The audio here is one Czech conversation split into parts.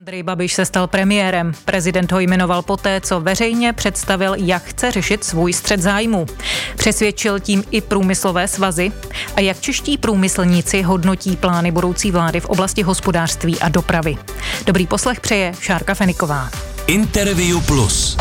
Andrej Babiš se stal premiérem. Prezident ho jmenoval poté, co veřejně představil, jak chce řešit svůj střet zájmů. Přesvědčil tím i průmyslové svazy. A jak čeští průmyslníci hodnotí plány budoucí vlády v oblasti hospodářství a dopravy. Dobrý poslech přeje Šárka Feniková. Interview Plus.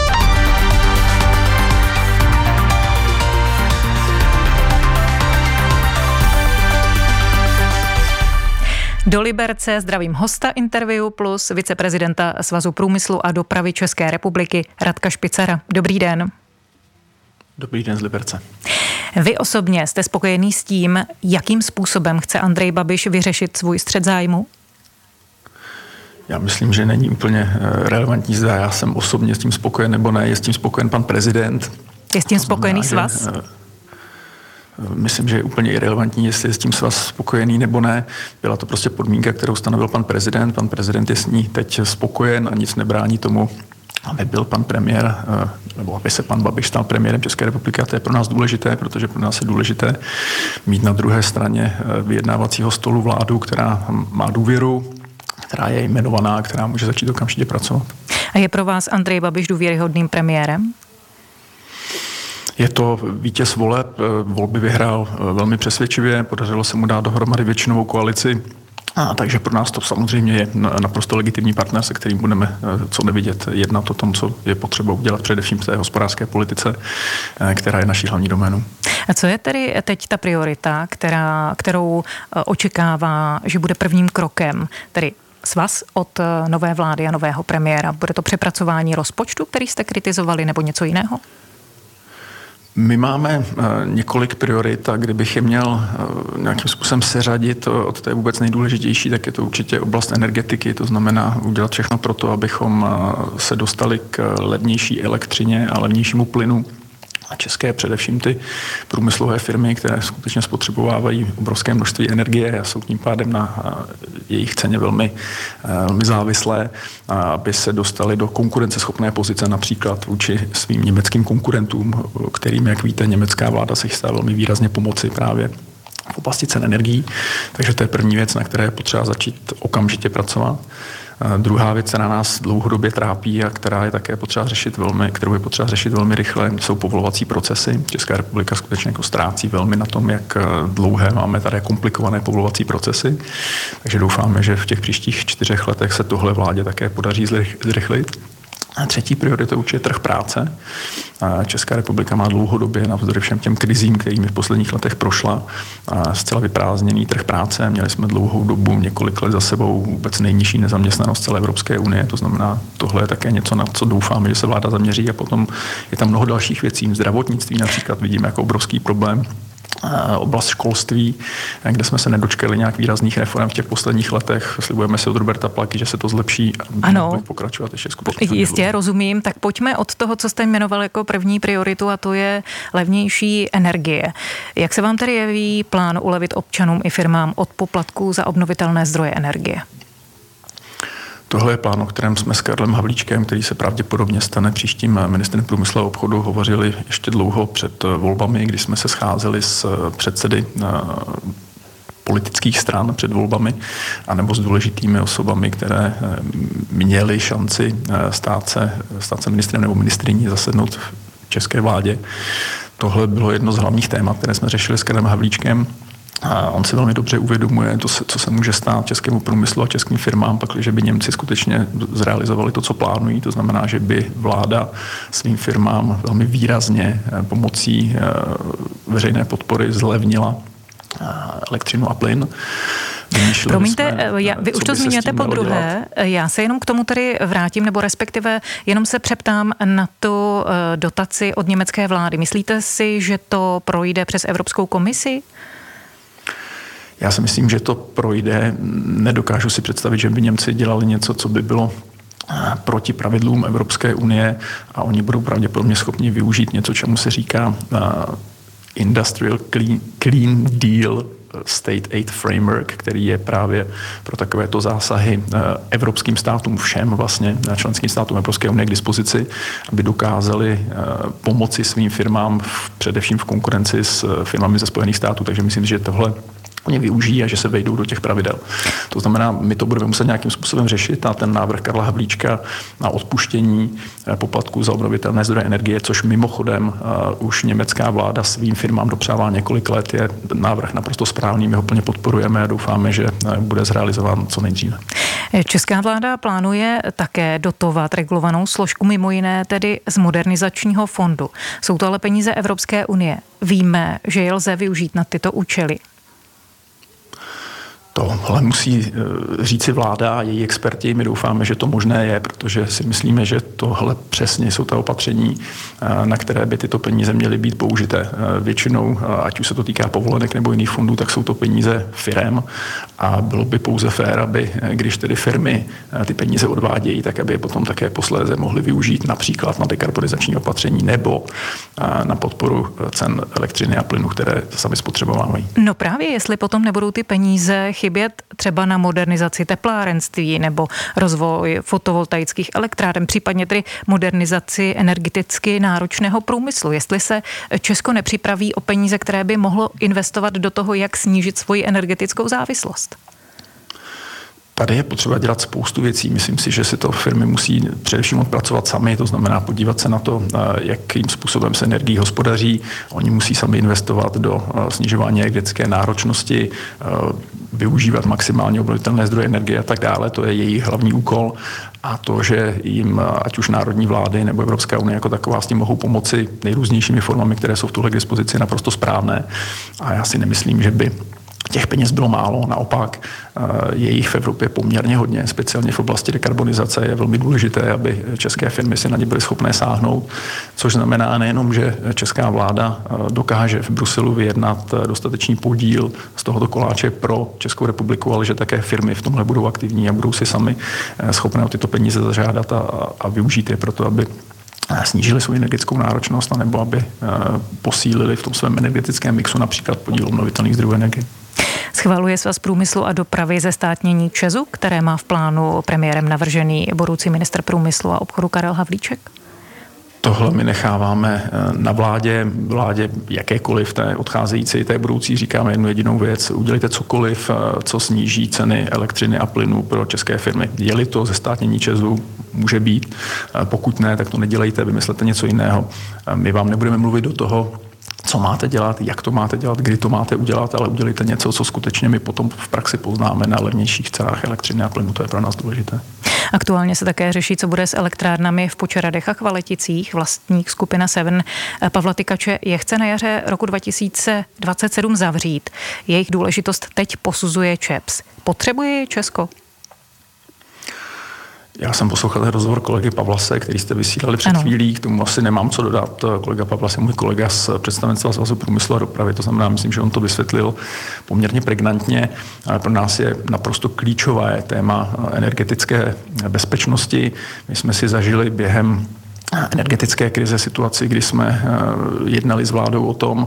Do Liberce zdravím hosta Interview Plus, viceprezidenta Svazu průmyslu a dopravy České republiky Radka Špicara. Dobrý den. Dobrý den z Liberce. Vy osobně jste spokojený s tím, jakým způsobem chce Andrej Babiš vyřešit svůj střet zájmu? Já myslím, že není úplně relevantní, zda já jsem osobně s tím spokojen nebo ne. Je s tím spokojen pan prezident. Je s tím spokojený svaz? Myslím, že je úplně irelevantní, jestli je s tím svaz spokojený nebo ne. Byla to prostě podmínka, kterou stanovil pan prezident. Pan prezident je s ní teď spokojen a nic nebrání tomu, aby byl pan premiér, nebo aby se pan Babiš stal premiérem České republiky. A to je pro nás důležité, protože pro nás je důležité mít na druhé straně vyjednávacího stolu vládu, která má důvěru, která je jmenovaná, která může začít okamžitě pracovat. A je pro vás Andrej Babiš důvěryhodným premiérem? Je to vítěz voleb, volby vyhrál velmi přesvědčivě, podařilo se mu dát dohromady většinovou koalici, takže pro nás to samozřejmě je naprosto legitimní partner, se kterým budeme co nevidět jednat o tom, co je potřeba udělat především v té hospodářské politice, která je naší hlavní doménou. A co je tedy teď ta priorita, kterou očekává, že bude prvním krokem, tedy svaz od nové vlády a nového premiéra? Bude to přepracování rozpočtu, který jste kritizovali, nebo něco jiného? My máme několik priorit a kdybych je měl nějakým způsobem seřadit od té vůbec nejdůležitější, tak je to určitě oblast energetiky, to znamená udělat všechno pro to, abychom se dostali k levnější elektřině a levnějšímu plynu. A české především ty průmyslové firmy, které skutečně spotřebovávají obrovské množství energie a jsou tím pádem na jejich ceně velmi závislé, aby se dostali do konkurenceschopné pozice například vůči svým německým konkurentům, kterým, jak víte, německá vláda se chystá velmi výrazně pomoci právě v oblasti cen energií. Takže to je první věc, na které je potřeba začít okamžitě pracovat. Druhá věc, která nás dlouhodobě trápí a která je také kterou je potřeba řešit velmi rychle, jsou povolovací procesy. Česká republika skutečně jako ztrácí velmi na tom, jak dlouhé máme tady komplikované povolovací procesy. Takže doufáme, že v těch příštích 4 letech se tohle vládě také podaří zrychlit. A třetí priorita určitě je trh práce. Česká republika má dlouhodobě navzdory všem těm krizím, kterými v posledních letech prošla, zcela vyprázdněný trh práce. Měli jsme dlouhou dobu, několik let za sebou, vůbec nejnižší nezaměstnanost celé Evropské unie. To znamená, tohle je také něco, na co doufáme, že se vláda zaměří. A potom je tam mnoho dalších věcí. Zdravotnictví například vidíme jako obrovský problém. Oblast školství, kde jsme se nedočkali nějak výrazných reform v těch posledních letech. Slibujeme si od Roberta Plaky, že se to zlepší a ano, pokračovat ještě skutečně. Jistě, rozumím. Tak pojďme od toho, co jste jmenoval jako první prioritu, a to je levnější energie. Jak se vám tedy jeví plán ulevit občanům i firmám od poplatků za obnovitelné zdroje energie? Tohle je plán, o kterém jsme s Karlem Havlíčkem, který se pravděpodobně stane příštím ministrem průmyslu a obchodu, hovořili ještě dlouho před volbami, kdy jsme se scházeli s předsedy politických stran před volbami, anebo s důležitými osobami, které měly šanci stát se ministrem nebo ministryní, zasednout v české vládě. Tohle bylo jedno z hlavních témat, které jsme řešili s Karlem Havlíčkem. A on si velmi dobře uvědomuje to, co se může stát českému průmyslu a českým firmám, pakliže by Němci skutečně zrealizovali to, co plánují. To znamená, že by vláda svým firmám velmi výrazně pomocí veřejné podpory zlevnila elektřinu a plyn. Promiňte, vy už to zmiňujete podruhé. Já se jenom k tomu tedy vrátím, nebo respektive jenom se přeptám na tu dotaci od německé vlády. Myslíte si, že to projde přes Evropskou komisi? Já si myslím, že to projde. Nedokážu si představit, že by Němci dělali něco, co by bylo proti pravidlům Evropské unie a oni budou pravděpodobně schopni využít něco, čemu se říká Industrial Clean Deal State Aid Framework, který je právě pro takovéto zásahy evropským státům všem vlastně, členským státům Evropské unie k dispozici, aby dokázali pomoci svým firmám především v konkurenci s firmami ze Spojených států. Takže myslím, že tohle oni využijí a že se vejdou do těch pravidel. To znamená, my to budeme muset nějakým způsobem řešit a ten návrh Karla Havlíčka na odpuštění poplatků za obnovitelné zdroje energie, což mimochodem už německá vláda svým firmám dopřává několik let, je návrh naprosto správný, my ho plně podporujeme a doufáme, že bude zrealizován co nejdříve. Česká vláda plánuje také dotovat regulovanou složku, mimo jiné tedy z modernizačního fondu. Jsou to ale peníze Evropské unie. Víme, že je lze využít na tyto účely. Tohle musí říci vláda a její experti. My doufáme, že to možné je, protože si myslíme, že tohle přesně jsou ta opatření, na které by tyto peníze měly být použité. Většinou, ať už se to týká povolenek nebo jiných fondů, tak jsou to peníze firem a bylo by pouze fér, aby když tedy firmy ty peníze odvádějí, tak aby je potom také posléze mohly využít například na dekarbonizační opatření nebo na podporu cen elektřiny a plynu, které sami spotřebovávají. No právě, jestli potom nebudou ty peníze chybět třeba na modernizaci teplárenství nebo rozvoj fotovoltaických elektráren, případně tedy modernizaci energeticky náročného průmyslu. Jestli se Česko nepřipraví o peníze, které by mohlo investovat do toho, jak snížit svoji energetickou závislost. Tady je potřeba dělat spoustu věcí. Myslím si, že si to firmy musí především odpracovat sami, to znamená podívat se na to, jakým způsobem se energií hospodaří. Oni musí sami investovat do snižování energetické náročnosti, využívat maximálně obnovitelné zdroje energie a tak dále. To je jejich hlavní úkol. A to, že jim ať už národní vlády nebo Evropská unie jako taková s tím mohou pomoci nejrůznějšími formami, které jsou v tuhle k dispozici, je naprosto správné. A já si nemyslím, že by těch peněz bylo málo, naopak je jich v Evropě poměrně hodně, speciálně v oblasti dekarbonizace je velmi důležité, aby české firmy si na ně byly schopné sáhnout, což znamená nejenom, že česká vláda dokáže v Bruselu vyjednat dostatečný podíl z tohoto koláče pro Českou republiku, ale že také firmy v tomhle budou aktivní a budou si sami schopné o tyto peníze zažádat a využít je proto, aby snížili svou energetickou náročnost, anebo aby posílili v tom svém energetickém mixu například podíl obnovitelných zdrojů energie. Schvaluje Svaz průmyslu a dopravy zestátnění ČEZu, které má v plánu premiérem navržený budoucí ministr průmyslu a obchodu Karel Havlíček? Tohle my necháváme na vládě jakékoliv, té odcházející, té budoucí, říkáme jednu jedinou věc. Udělejte cokoliv, co sníží ceny elektřiny a plynu pro české firmy. Je-li to zestátnění ČEZu, může být. Pokud ne, tak to nedělejte, vymyslete něco jiného. My vám nebudeme mluvit do toho, co máte dělat, jak to máte dělat, kdy to máte udělat, ale udělejte něco, co skutečně my potom v praxi poznáme na levnějších cenách elektřiny a plynu. To je pro nás důležité. Aktuálně se také řeší, co bude s elektrárnami v Počeradech a Chvaleticích. Vlastník skupina Seven Pavla Tykače je chce na jaře roku 2027 zavřít. Jejich důležitost teď posuzuje ČEPS. Potřebuje je Česko? Já jsem poslouchal rozhovor kolegy Pavlase, který jste vysílali před chvílí, k tomu asi nemám co dodat. Kolega Pavlas je můj kolega z představenstva Svazu průmyslu a dopravy, to znamená, myslím, že on to vysvětlil poměrně pregnantně. Pro nás je naprosto klíčové téma energetické bezpečnosti. My jsme si zažili během energetické krize situaci, kdy jsme jednali s vládou o tom,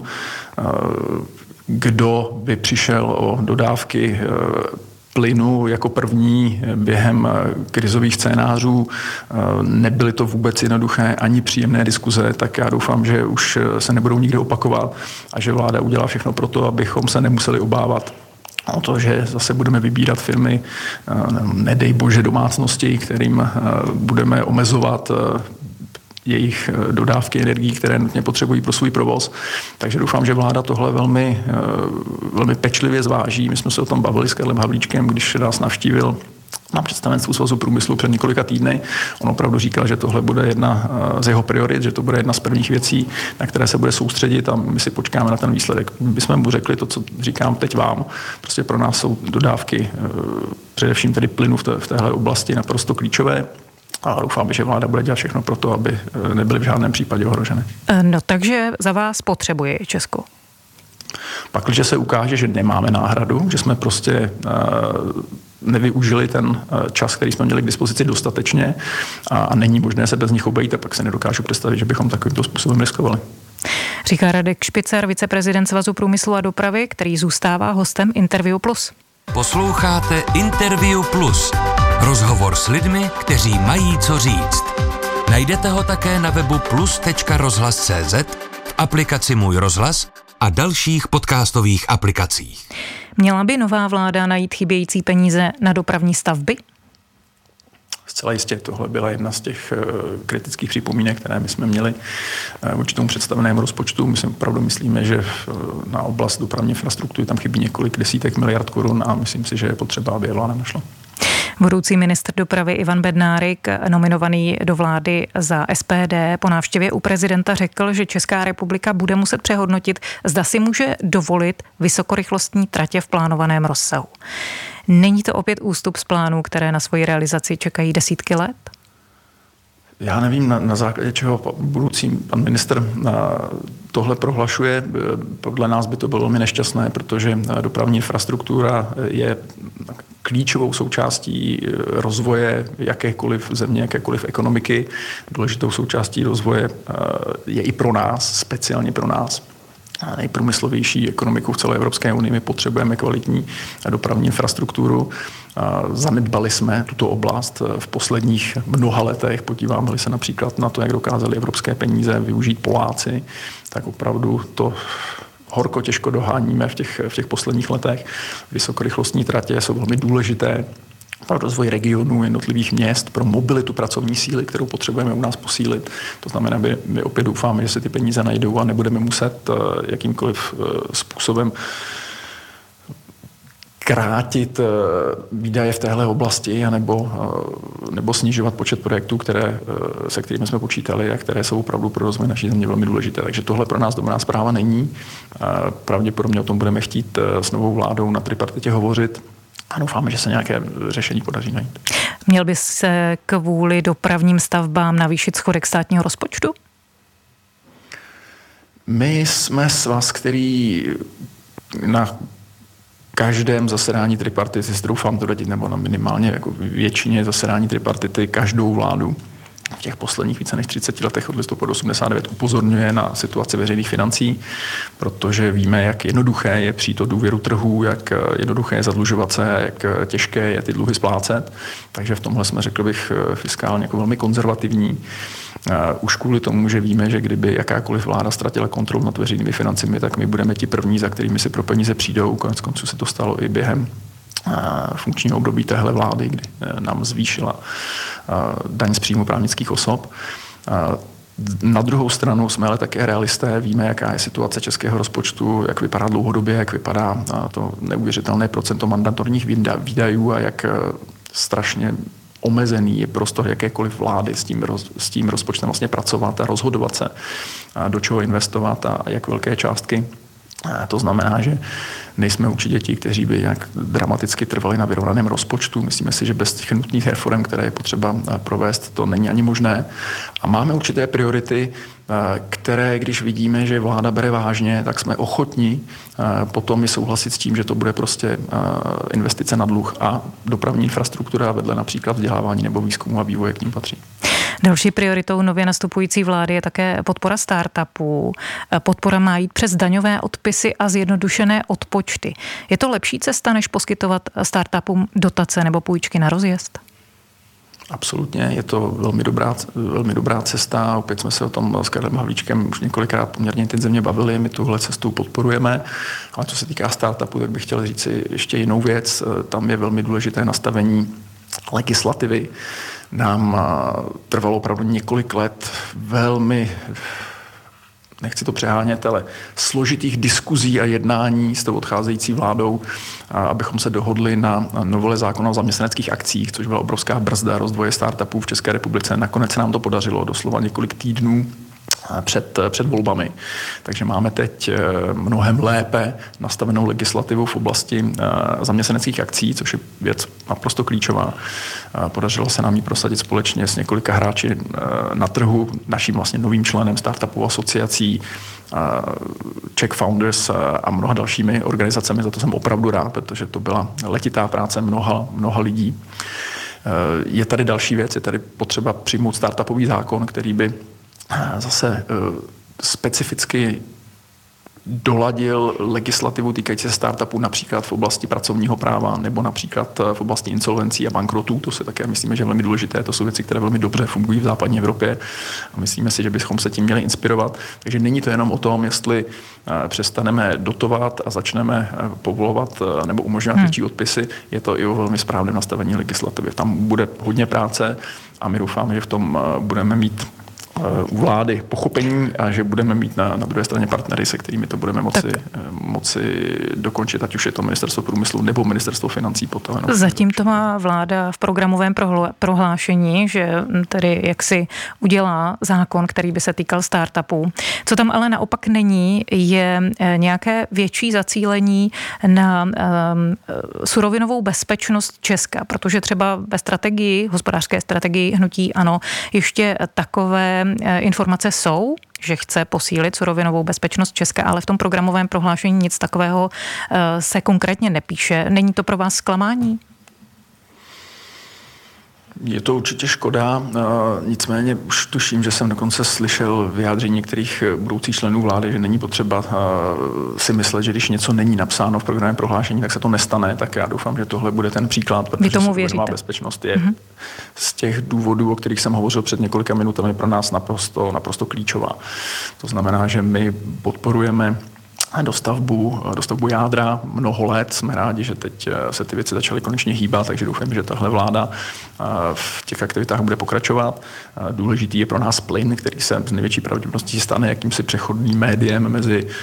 kdo by přišel o dodávky plynu jako první během krizových scénářů. Nebyly to vůbec jednoduché ani příjemné diskuze, tak já doufám, že už se nebudou nikdy opakovat a že vláda udělá všechno pro to, abychom se nemuseli obávat o to, že zase budeme vybírat firmy, nedej bože domácnosti, kterým budeme omezovat jejich dodávky energií, které nutně potřebují pro svůj provoz. Takže doufám, že vláda tohle velmi pečlivě zváží. My jsme se o tom bavili s Karlem Havlíčkem, když nás navštívil na představenstvu Svazu průmyslu před několika týdny. On opravdu říkal, že tohle bude jedna z jeho priorit, že to bude jedna z prvních věcí, na které se bude soustředit a my si počkáme na ten výsledek. My jsme mu řekli to, co říkám teď vám. Prostě pro nás jsou dodávky, především tedy plynu v téhle oblasti naprosto klíčové. A doufám, že vláda bude dělat všechno pro to, aby nebyly v žádném případě ohrožené. No takže za vás potřebuje Česko? Pak, když se ukáže, že nemáme náhradu, že jsme prostě nevyužili ten čas, který jsme měli k dispozici dostatečně a není možné se bez nich obejít, tak pak se nedokážu představit, že bychom takovýmto způsobem riskovali. Říká Radek Špicer, viceprezident Svazu průmyslu a dopravy, který zůstává hostem Interview Plus. Posloucháte Interview Plus. Rozhovor s lidmi, kteří mají co říct. Najdete ho také na webu plus.rozhlas.cz, v aplikaci Můj rozhlas a dalších podcastových aplikacích. Měla by nová vláda najít chybějící peníze na dopravní stavby? Zcela jistě, tohle byla jedna z těch kritických připomínek, které my jsme měli vůči tomu představenému rozpočtu. My si opravdu myslíme, že na oblast dopravní infrastruktury tam chybí několik desítek miliard korun a myslím si, že je potřeba, aby je vláda našla. Budoucí ministr dopravy Ivan Bednárik, nominovaný do vlády za SPD, po návštěvě u prezidenta řekl, že Česká republika bude muset přehodnotit, zda si může dovolit vysokorychlostní tratě v plánovaném rozsahu. Není to opět ústup z plánů, které na svoji realizaci čekají desítky let? Já nevím, na základě čeho budoucí pan ministr tohle prohlašuje. Podle nás by to bylo velmi nešťastné, protože dopravní infrastruktura je klíčovou součástí rozvoje jakékoliv země, jakékoliv ekonomiky. Důležitou součástí rozvoje je i pro nás, speciálně pro nás, nejprůmyslovější ekonomiku v celé Evropské unii. My potřebujeme kvalitní dopravní infrastrukturu. Zanedbali jsme tuto oblast v posledních mnoha letech. Podíváme-li se například na to, jak dokázali evropské peníze využít Poláci, tak opravdu to horko těžko doháníme v těch posledních letech. Vysokorychlostní tratě jsou velmi důležité pro rozvoj regionů, jednotlivých měst, pro mobilitu pracovní síly, kterou potřebujeme u nás posílit. To znamená, my opět doufáme, že se ty peníze najdou a nebudeme muset jakýmkoliv způsobem krátit výdaje v téhle oblasti nebo snižovat počet projektů, se kterými jsme počítali a které jsou opravdu pro rozvoj naší země velmi důležité. Takže tohle pro nás dobrá zpráva není. Pravděpodobně o tom budeme chtít s novou vládou na tripartitě hovořit a doufáme, že se nějaké řešení podaří najít. Měl by se kvůli dopravním stavbám navýšit schodek státního rozpočtu? My jsme svaz, který na každém zasedání tripartity, si doufám to radit, nebo na minimálně jako většině zasedání tripartity, každou vládu v těch posledních více než 30 letech od listopadu 89 upozorňuje na situaci veřejných financí, protože víme, jak jednoduché je přijít o důvěru trhů, jak jednoduché je zadlužovat se, jak těžké je ty dluhy splácet. Takže v tomhle jsme, řekl bych, fiskálně jako velmi konzervativní. Už kvůli tomu, že víme, že kdyby jakákoliv vláda ztratila kontrolu nad veřejnými financemi, tak my budeme ti první, za kterými si pro peníze přijdou. Konec konců se to stalo i během funkčního období téhle vlády, kdy nám zvýšila daň z příjmu právnických osob. Na druhou stranu jsme ale také realisté, víme, jaká je situace českého rozpočtu, jak vypadá dlouhodobě, jak vypadá to neuvěřitelné procento mandatorních výdajů a jak strašně omezený je prostor jakékoliv vlády s tím rozpočtem vlastně pracovat a rozhodovat se, do čeho investovat a jak velké částky. To znamená, že nejsme určitě ti, kteří by nějak dramaticky trvali na vyrovnaném rozpočtu. Myslíme si, že bez těch nutných reform, které je potřeba provést, to není ani možné. A máme určité priority, které, když vidíme, že vláda bere vážně, tak jsme ochotní potom i souhlasit s tím, že to bude prostě investice na dluh a dopravní infrastruktura vedle například vzdělávání nebo výzkumu a vývoje k ním patří. Další prioritou nově nastupující vlády je také podpora startupů. Podpora má jít přes daňové odpisy a zjednodušené odpočty. Je to lepší cesta, než poskytovat startupům dotace nebo půjčky na rozjezd? Absolutně, je to velmi dobrá cesta. Opět jsme se o tom s Karlem Havlíčkem už několikrát poměrně intenzivně bavili. My tuhle cestu podporujeme. Ale co se týká startupu, tak bych chtěl říct si ještě jinou věc. Tam je velmi důležité nastavení legislativy. Nám trvalo opravdu několik let velmi, nechci to přehánět, ale složitých diskuzí a jednání s tou odcházející vládou, abychom se dohodli na novele zákona o zaměstnaneckých akcích, což byla obrovská brzda rozvoje startupů v České republice. Nakonec se nám to podařilo doslova několik týdnů před volbami. Takže máme teď mnohem lépe nastavenou legislativu v oblasti zaměstnaneckých akcí, což je věc naprosto klíčová. Podařilo se nám ji prosadit společně s několika hráči na trhu, naším vlastně novým členem startupovou asociací, Czech Founders a mnoha dalšími organizacemi. Za to jsem opravdu rád, protože to byla letitá práce mnoha lidí. Je tady další věc, je tady potřeba přijmout startupový zákon, který by zase specificky doladil legislativu týkající se startupů například v oblasti pracovního práva nebo například v oblasti insolvencí a bankrotů. To si také myslíme, že je velmi důležité. To jsou věci, které velmi dobře fungují v západní Evropě a myslíme si, že bychom se tím měli inspirovat. Takže není to jenom o tom, jestli přestaneme dotovat a začneme povolovat nebo umožňovat větší odpisy. Je to i o velmi správném nastavení legislativy. Tam bude hodně práce a my doufáme, že v tom budeme mít u vlády pochopení a že budeme mít na druhé straně partnery, se kterými to budeme moci dokončit, ať už je to ministerstvo průmyslu nebo ministerstvo financí. Zatím to má vláda v programovém prohlášení, že tedy jaksi udělá zákon, který by se týkal startupů. Co tam ale naopak není, je nějaké větší zacílení na surovinovou bezpečnost Česka, protože třeba ve hospodářské strategii hnutí ANO ještě takové informace jsou, že chce posílit surovinovou bezpečnost Česka, ale v tom programovém prohlášení nic takového se konkrétně nepíše. Není to pro vás zklamání? Je to určitě škoda, nicméně už tuším, že jsem dokonce slyšel vyjádření některých budoucích členů vlády, že není potřeba si myslet, že když něco není napsáno v programovém prohlášení, tak se to nestane, tak já doufám, že tohle bude ten příklad, protože surovinová bezpečnost je z těch důvodů, o kterých jsem hovořil před několika minutami, pro nás naprosto klíčová. To znamená, že my podporujeme dostavbu jádra mnoho let. Jsme rádi, že teď se ty věci začaly konečně hýbat, takže doufám, že tahle vláda v těch aktivitách bude pokračovat. Důležitý je pro nás plyn, který se z největší pravděpodobností stane jakýmsi přechodným médiem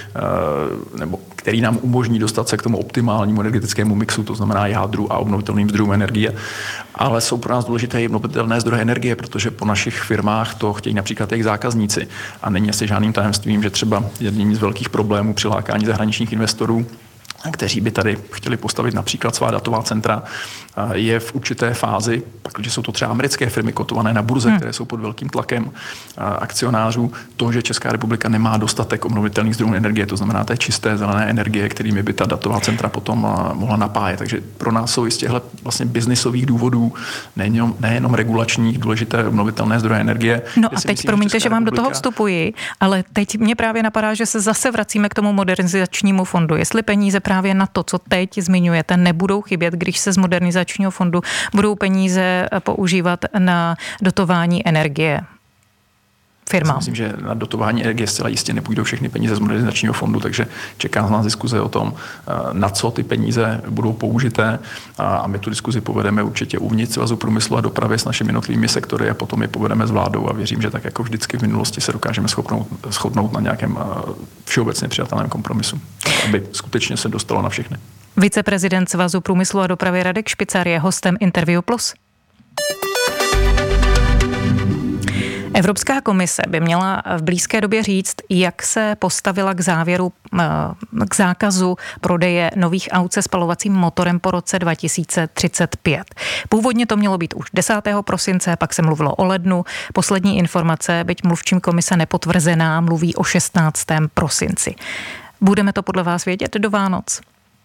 nebo který nám umožní dostat se k tomu optimálnímu energetickému mixu, to znamená jádru a obnovitelným zdrojům energie. Ale jsou pro nás důležité i obnovitelné zdroje energie, protože po našich firmách to chtějí například jejich zákazníci. A není asi žádným tajemstvím, že třeba jedním z velkých problémů při lákání zahraničních investorů, kteří by tady chtěli postavit například svá datová centra, je v určité fázi, protože jsou to třeba americké firmy kotované na burze, které jsou pod velkým tlakem akcionářů, to, že Česká republika nemá dostatek obnovitelných zdrojů energie, to znamená té čisté zelené energie, kterými by ta datová centra potom mohla napájet. Takže pro nás jsou i z těchto vlastně biznisových důvodů, nejenom regulačních, důležité obnovitelné zdroje energie. No a teď promiňte, že vám do toho vstupuji, ale teď mě právě napadá, že se zase vracíme k tomu modernizačnímu fondu. Jestli peníze právě na to, co teď zmiňujete, nebudou chybět, když se z modernizačního fondu budou peníze používat na dotování energie firmám. Myslím, že na dotování energie zcela jistě nepůjdou všechny peníze z modernizačního fondu, takže čeká nás diskuze o tom, na co ty peníze budou použité a my tu diskuzi povedeme určitě uvnitř Svazu průmyslu a dopravy s našimi jednotlivými sektory a potom je povedeme s vládou a věřím, že tak jako vždycky v minulosti se dokážeme shodnout na nějakém všeobecně přijatelném kompromisu, aby skutečně se dostalo na všechny. Viceprezident Svazu průmyslu a dopravy Radek Špicar je hostem Interview Plus. Evropská komise by měla v blízké době říct, jak se postavila k zákazu prodeje nových aut se spalovacím motorem po roce 2035. Původně to mělo být už 10. prosince, pak se mluvilo o lednu. Poslední informace, byť mluvčím komise nepotvrzená, mluví o 16. prosinci. Budeme to podle vás vědět do Vánoc?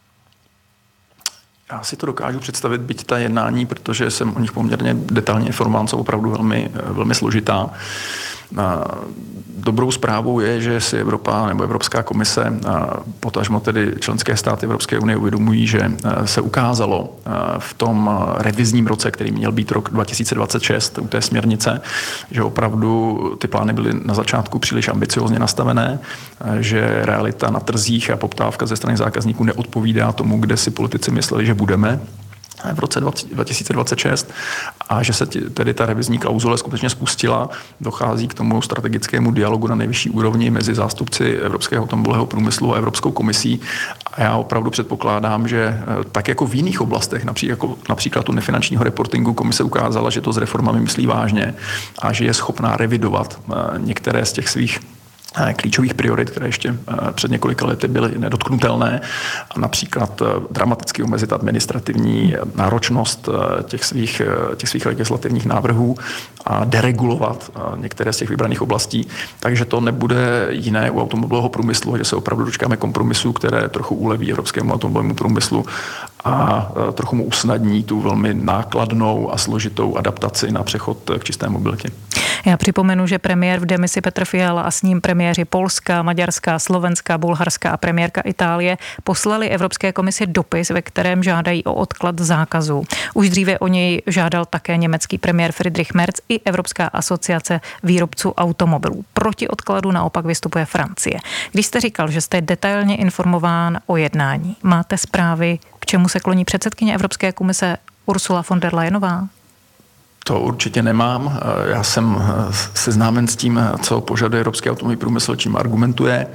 Já si to dokážu představit, byť ta jednání, protože jsem o nich poměrně detailně informován, jsou opravdu velmi, velmi složitá. Dobrou zprávou je, že si Evropa nebo Evropská komise, potažmo tedy členské státy Evropské unie uvědomují, že se ukázalo v tom revizním roce, který měl být rok 2026 u té směrnice, že opravdu ty plány byly na začátku příliš ambiciozně nastavené, že realita na trzích a poptávka ze strany zákazníků neodpovídá tomu, kde si politici mysleli, že budeme v roce 2026 a že se tedy ta revizní klauzule skutečně spustila. Dochází k tomu strategickému dialogu na nejvyšší úrovni mezi zástupci evropského automobilového průmyslu a Evropskou komisí. A já opravdu předpokládám, že tak jako v jiných oblastech, například u nefinančního reportingu, komise ukázala, že to s reformami myslí vážně a že je schopná revidovat některé z těch svých klíčových priorit, které ještě před několika lety byly nedotknutelné, a například dramaticky omezit administrativní náročnost těch svých legislativních návrhů a deregulovat některé z těch vybraných oblastí. Takže to nebude jiné u automobilového průmyslu, že se opravdu dočkáme kompromisů, které trochu uleví evropskému automobilovému průmyslu a trochu mu usnadní tu velmi nákladnou a složitou adaptaci na přechod k čisté mobilitě. Já připomenu, že premiér v demisi Petr Fiala a s ním premiéři Polska, Maďarska, Slovenska, Bulharska a premiérka Itálie poslali Evropské komisi dopis, ve kterém žádají o odklad zákazu. Už dříve o něj žádal také německý premiér Friedrich Merz i Evropská asociace výrobců automobilů. Proti odkladu naopak vystupuje Francie. Když jste říkal, že jste detailně informován o jednání, máte zprávy, k čemu se kloní předsedkyně Evropské komise Ursula von der Leyenová? To určitě nemám. Já jsem seznámen s tím, co požaduje evropský automobilový průmysl, čím argumentuje.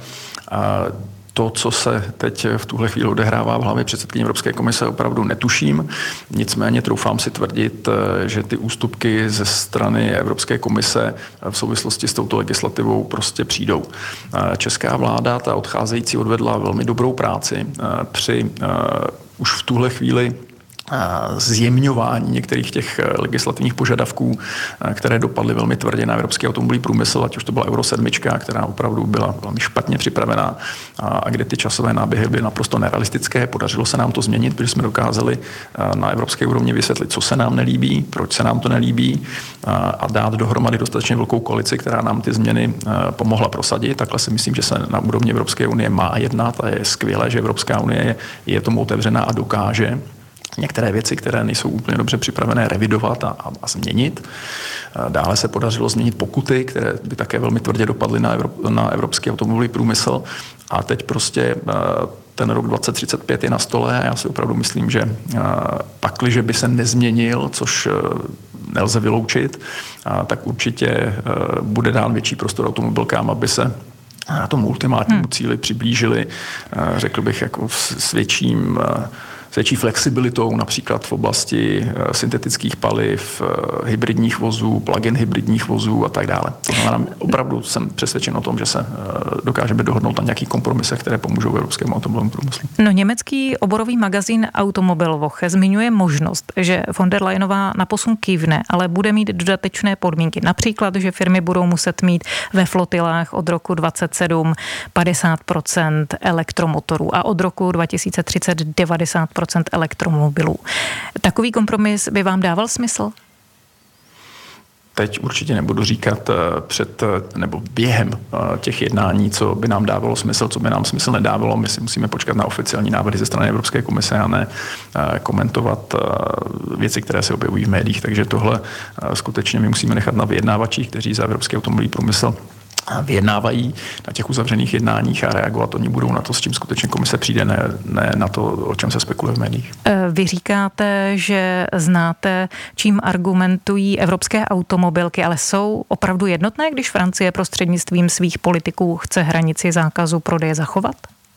To, co se teď v tuhle chvíli odehrává v hlavě předsedkyně Evropské komise, opravdu netuším. Nicméně troufám si tvrdit, že ty ústupky ze strany Evropské komise v souvislosti s touto legislativou prostě přijdou. Česká vláda, ta odcházející, odvedla velmi dobrou práci při už v tuhle chvíli zjemňování některých těch legislativních požadavků, které dopadly velmi tvrdě na evropský automobilový průmysl, ať už to byla Euro 7, která opravdu byla velmi špatně připravená a kde ty časové náběhy byly naprosto nerealistické. Podařilo se nám to změnit, protože jsme dokázali na evropské úrovni vysvětlit, co se nám nelíbí, proč se nám to nelíbí a dát dohromady dostatečně velkou koalici, která nám ty změny pomohla prosadit. Takhle si myslím, že se na úrovni Evropské unie má jednat a je skvělé, že Evropská unie je tomu otevřená a dokáže některé věci, které nejsou úplně dobře připravené, revidovat a změnit. Dále se podařilo změnit pokuty, které by také velmi tvrdě dopadly na evropský automobilový průmysl. A teď prostě ten rok 2035 je na stole a já si opravdu myslím, že pakliže by se nezměnil, což nelze vyloučit, tak určitě bude dán větší prostor automobilkám, aby se tomu ultimátnímu cíli přiblížili, řekl bych, jako s větší flexibilitou, například v oblasti syntetických paliv, hybridních vozů, plug-in hybridních vozů a tak dále. To znamená, opravdu jsem přesvědčen o tom, že se dokážeme dohodnout na nějakých kompromisech, které pomůžou evropskému automobilovému průmyslu. No, německý oborový magazín Automobilwoche zmiňuje možnost, že von der Leyenová na posun kývne, ale bude mít dodatečné podmínky. Například, že firmy budou muset mít ve flotilách od roku 2027 50% elektromotorů a od roku 2030 90% elektromobilů. Takový kompromis by vám dával smysl? Teď určitě nebudu říkat před nebo během těch jednání, co by nám dávalo smysl, co by nám smysl nedávalo. My si musíme počkat na oficiální návrhy ze strany Evropské komise a ne komentovat věci, které se objevují v médiích. Takže tohle skutečně my musíme nechat na vyjednávačích, kteří za evropský automobilový průmysl vyjednávají na těch uzavřených jednáních a reagovat oni budou na to, s čím skutečně komise přijde, ne na to, o čem se spekuluje v médiích. Vy říkáte, že znáte, čím argumentují evropské automobilky, ale jsou opravdu jednotné, když Francie prostřednictvím svých politiků chce hranici zákazu prodeje zachovat?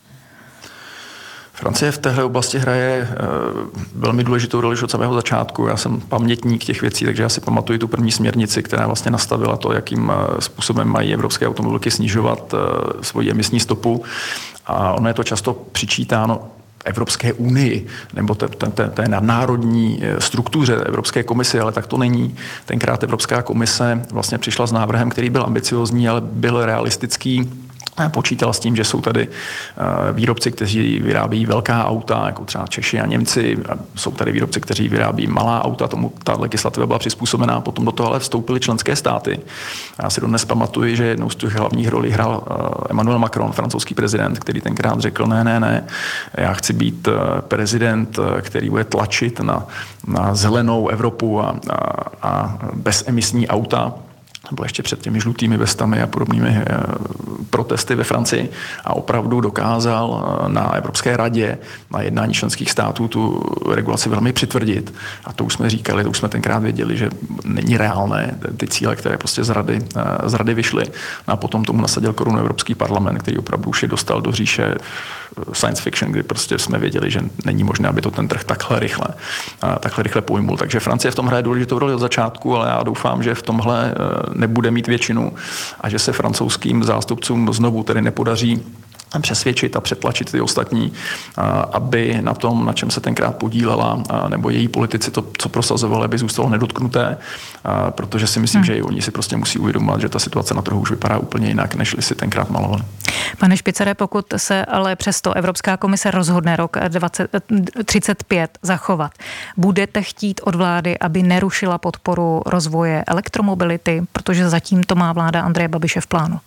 Francie v téhle oblasti hraje velmi důležitou roli od samého začátku. Já jsem pamětník těch věcí, takže já si pamatuju tu první směrnici, která vlastně nastavila to, jakým způsobem mají evropské automobilky snižovat svoji emisní stopu. A ono je to často přičítáno Evropské unii nebo té nadnárodní struktuře Evropské komise, ale tak to není. Tenkrát Evropská komise vlastně přišla s návrhem, který byl ambiciózní, ale byl realistický. Počítala s tím, že jsou tady výrobci, kteří vyrábí velká auta, jako třeba Češi a Němci. A jsou tady výrobci, kteří vyrábí malá auta, tomu ta legislativa byla přizpůsobená. Potom do toho ale vstoupily členské státy. Já si dodnes pamatuju, že jednou z těch hlavních rolí hrál Emmanuel Macron, francouzský prezident, který tenkrát řekl, ne, já chci být prezident, který bude tlačit na zelenou Evropu a bezemisní auta. Bylo ještě před těmi žlutými vestami a podobnými protesty ve Francii a opravdu dokázal na Evropské radě, na jednání členských států tu regulaci velmi přitvrdit. A to už jsme říkali, to už jsme tenkrát věděli, že není reálné ty cíle, které prostě z rady vyšly. A potom tomu nasadil korunu Evropský parlament, který opravdu už je dostal do říše science fiction, kdy prostě jsme věděli, že není možné, aby to ten trh takhle rychle pojmul. Takže Francie v tom hraje důležitou roli od začátku, ale já doufám, že v tomhle nebude mít většinu a že se francouzským zástupcům znovu tedy nepodaří přesvědčit a přetlačit ty ostatní, aby na tom, na čem se tenkrát podílela, nebo její politici to, co prosazovali, aby zůstalo nedotknuté, protože si myslím, že i oni si prostě musí uvědomovat, že ta situace na trhu už vypadá úplně jinak, než si tenkrát malovali. Pane Špicere, pokud se ale přesto Evropská komise rozhodne rok 2035 zachovat, budete chtít od vlády, aby nerušila podporu rozvoje elektromobility, protože zatím to má vláda Andreje Babiše v plánu?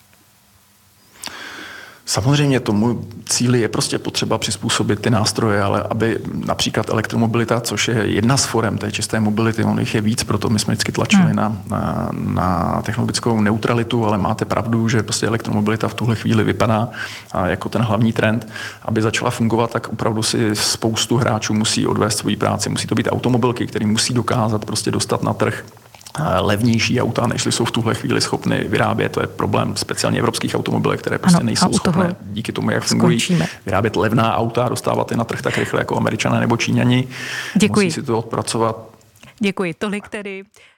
Samozřejmě tomu cíli je prostě potřeba přizpůsobit ty nástroje, ale aby například elektromobilita, což je jedna z forem té čisté mobility, on jich je víc, proto my jsme vždycky tlačili na technologickou neutralitu, ale máte pravdu, že prostě elektromobilita v tuhle chvíli vypadá jako ten hlavní trend. Aby začala fungovat, tak opravdu si spoustu hráčů musí odvést svoji práci. Musí to být automobilky, které musí dokázat prostě dostat na trh levnější auta, než jsou v tuhle chvíli schopny vyrábět. To je problém speciálně evropských automobilek, které prostě nejsou schopné díky tomu, jak fungují, vyrábět levná auta a dostávat je na trh tak rychle jako Američané nebo Číňani. Děkuji. Musí si to odpracovat. Děkuji. Tolik tedy